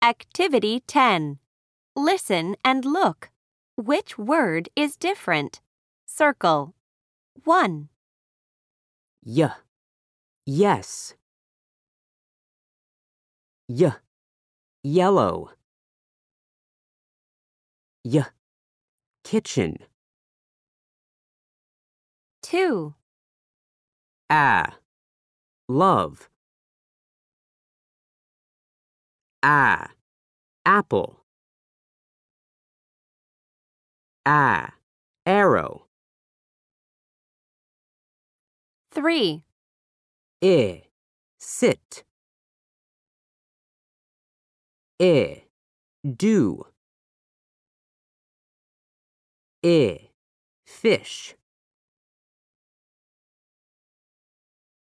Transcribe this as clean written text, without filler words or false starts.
Activity 10. Listen and look. Which word is different? Circle. 1, Yes. Yellow. Kitchen. 2, Love. Apple. Arrow. 3, Sit. Do. Fish.